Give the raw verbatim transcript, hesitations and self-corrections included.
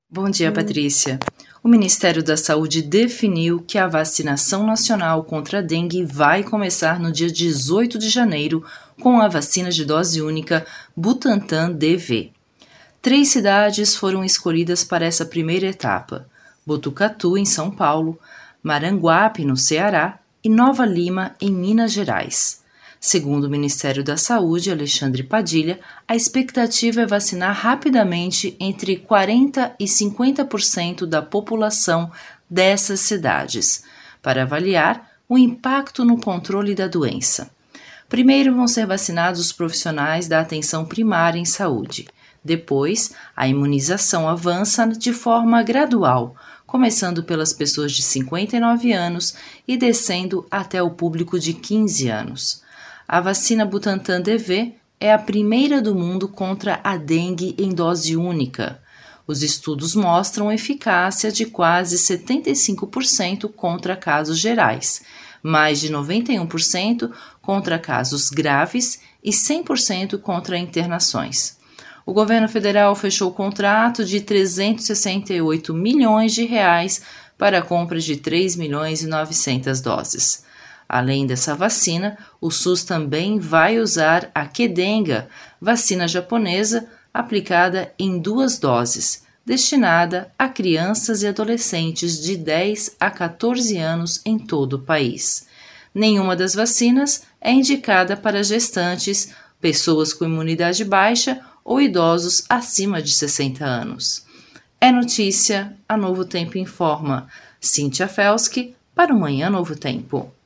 Bom dia, Patrícia. O Ministério da Saúde definiu que a vacinação nacional contra a dengue vai começar no dia dezoito de janeiro com a vacina de dose única Butantan D V. Três cidades foram escolhidas para essa primeira etapa: Botucatu, em São Paulo, Maranguape, no Ceará, e Nova Lima, em Minas Gerais. Segundo o Ministério da Saúde, Alexandre Padilha, a expectativa é vacinar rapidamente entre quarenta por cento e cinquenta por cento da população dessas cidades, para avaliar o impacto no controle da doença. Primeiro vão ser vacinados os profissionais da atenção primária em saúde. Depois, a imunização avança de forma gradual, começando pelas pessoas de cinquenta e nove anos e descendo até o público de quinze anos. A vacina Butantan D V é a primeira do mundo contra a dengue em dose única. Os estudos mostram eficácia de quase setenta e cinco por cento contra casos gerais, mais de noventa e um por cento contra casos graves e cem por cento contra internações. O governo federal fechou o contrato de trezentos e sessenta e oito milhões de reais para a compra de três milhões e novecentas doses. Além dessa vacina, o SUS também vai usar a Qdenga, vacina japonesa aplicada em duas doses, destinada a crianças e adolescentes de dez a quatorze anos em todo o país. Nenhuma das vacinas é indicada para gestantes, pessoas com imunidade baixa ou idosos acima de sessenta anos. É notícia, a Novo Tempo informa. Cíntia Felski, para o Manhã Novo Tempo.